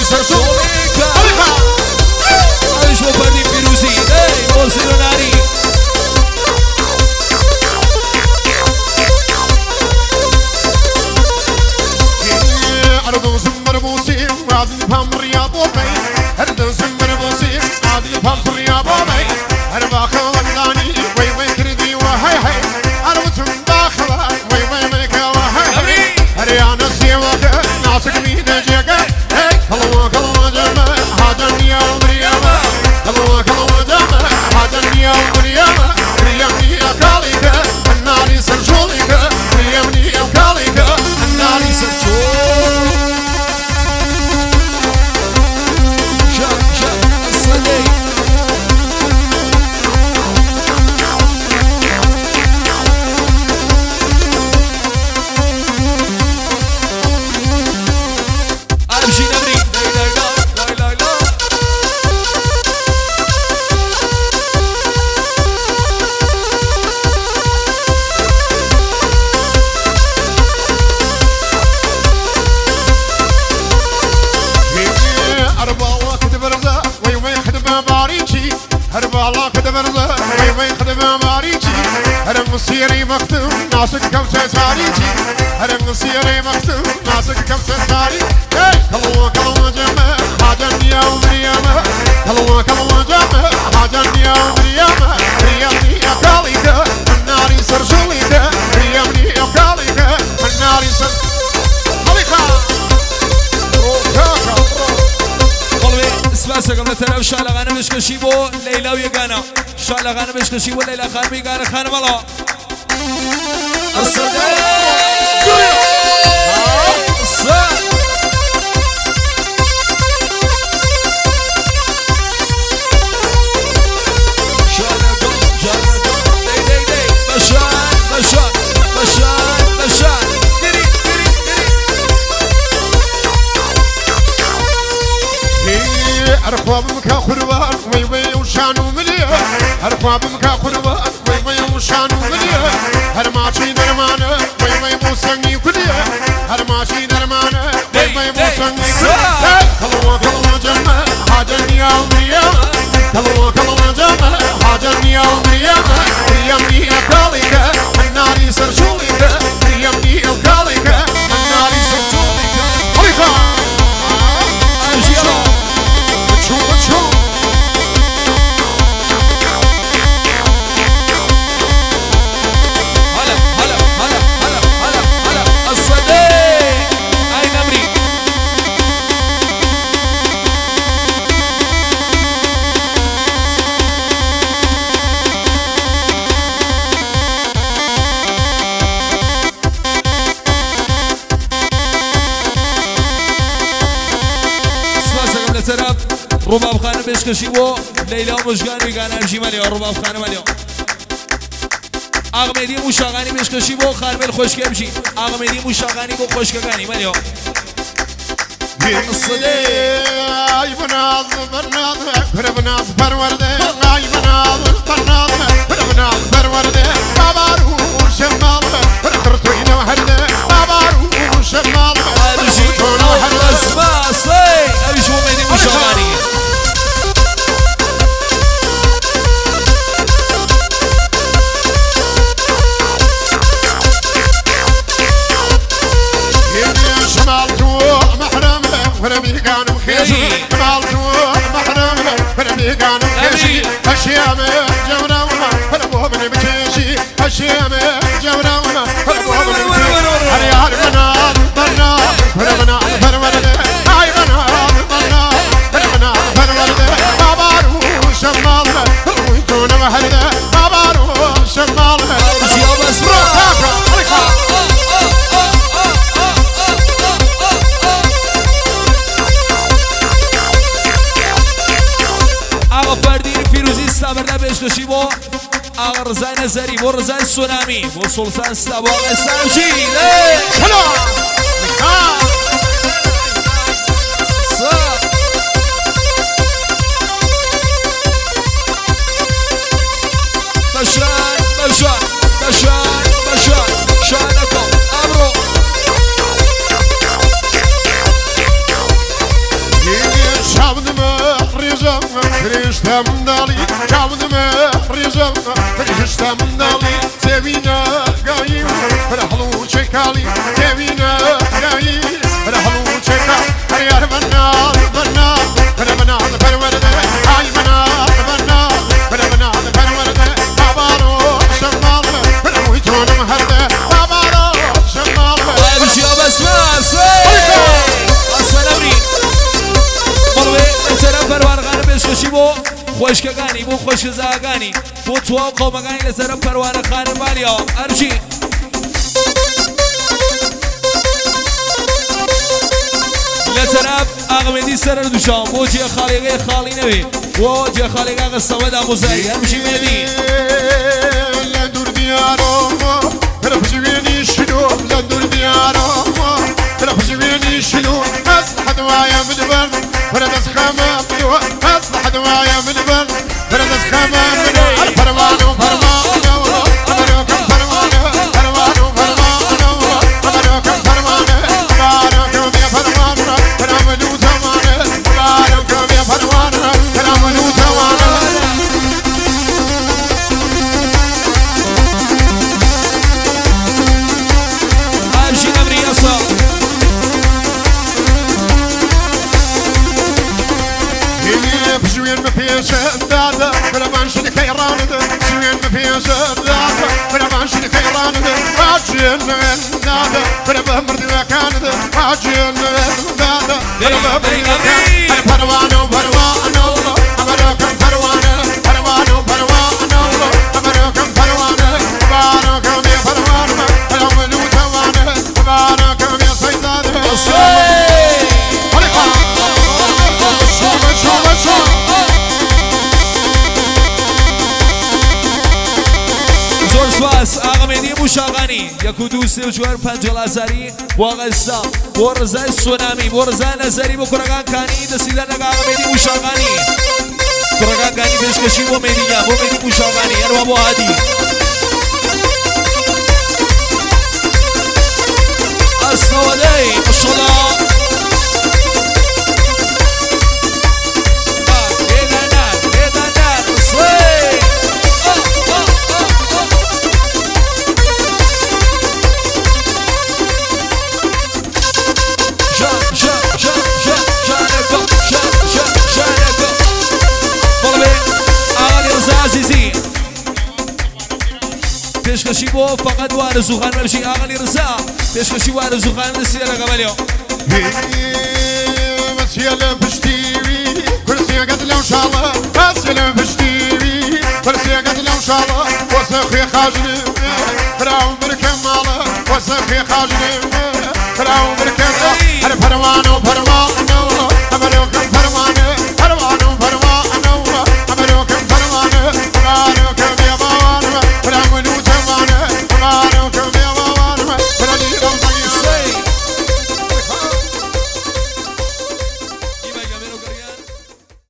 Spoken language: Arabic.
سرشوليك عيش وفردي فيروزي اي موسيقى ناري أرض زمر بوسي عادي بام رياض وبي أرض زمر بوسي عادي بام رياض وبي أربع خلاني وي وي كردي وهاي هاي أرض داخل وي وي ملك وهاي أريانا سيوك ناسك مين جيك كلوا كلوا جمع هاجني يا مريم كلوا كلوا جمع هاجني يا مريم مريم يا كاليك الناري سرجوليك مريم يا كاليك الناري سرجوليك سيري مختوم ناسك كم تاريخي هرم سيري مختوم ناسك كم تاريخي كلوا كلوا جمع حاجني يا مريم كلوا كلوا جمع حاجني يا مريم مريم يا كاليك الناري سرجوليك مريم يا كاليك الناري سرجوليك قلبي اسمع قبل ترى شالغ انا مش كشيبو ليلى ويغانا شالغ انا مش كشيبو ليلى خان بيغانا خان مالا أرخوابك خروان وي وي وشانو مليا أرخوابك خروان وي وي وشانو مليا هرماشي درمانة وي وي موسني كليا هرماشي درمانة وي وي موسني كليا كلوا كلوا جمع حاجني يا مريم كلوا كلوا جمع حاجني يا مريم مريم يا كاليك الناري سرجوليك مريم يا كاليك الناري سرجوليك عليك رباب خانم بشکشی و لیلا مشگان بیگانه همشی مالیو رباب خانم مالیو آقمدی مشاغانی بشکشی و خارمل خوشگی همشی آقمدی مشاغانی و خوشگانی مالیو الصدي اي بناز برناز برناز برورده اي بناز برناز برناز برورده بابارو شمال برتوين وحده بابارو شمال برتوين وحده اسمع صي ابي شو مدي مشاغاني فرمي كانوا خيشي مالتو محرم فرمي كانوا خيشي هشيام جونا فرمو من بتشي هشيام جونا فرمو من بتشي هريار بنات بنا فرمنا فرمنا هاي بنات بنا فرمنا فرمنا بابارو شمال ويكون محرنا بابارو شمال يا بسمة برده بشکشی با آقا رضای نظری و رضای سونامی و سلطان سباق سمشی بشان بشان بشان بشان شانكم امرو فرشتة من دالي جاود ما رجال فرشتة من دالي تبينا قايم فرحلو شكالي تبينا قايم فرحلو شكالي هريار منال منال منال فرورده هاي منال منال منال فرورده بابارو شمال فرحويتون مهرده بابارو شمال امشي بس بس السلامي مروي سلام پروار غان بشکشی بو خوشکگانی بو خوشزاگانی بو تو قومگانی لسرم پروار خان بالیا امشي لسرم اغمدی سر دوشام بو جی خالیقه خالی نوی بو جی خالیقه قصه دا مزاری امشي مهدی لندور دیارم رفجوینی شلو لندور دیارم رفجوینی شلو اصلح دوايا من البرد فردس خامة بدو اصلح دوايا من البرد فردس خامة بدو فرمان وفرمان أمريكا فرمان فرمان وفرمان أمريكا فرمان بارك بيا فرمان فرامنو زمان بارك بيا فرمان فرامنو زمان امشي امري يصا بجوين ما فيش دادا ولا مانش الكيران بجوين ما فيش دادا ولا مانش الكيران واجين دادا ولا بمرد مكان واجين دادا ولا بمرد مكان فروانو فروانو أمريكا فروانو فروانو فروانو أمريكا فروانو بارك بيا فروانو فروانو توانو بارك بيا سيدنا زور سواس آقا مهدی موشاغانی یکو دو سه و چوار پنجال ازاری با غستا با رزای سونامی با رزای نظری با کرگان کانی دستیدن نگا آقا مهدی موشاغانی کرگان کانی پیشکشی با مهدی موشاغانی یعنی با هادی اسنوادی مشغلا پیشکشی بو فقط وارزو خان بمشي اغلي رزا پیشکشی وارزو خان نسير قبليو بس يلا بشتيوي كرسي قد لو شاء الله بس يلا بشتيوي كرسي قد لو شاء الله وسخي خاجني براو بركماله وسخي خاجني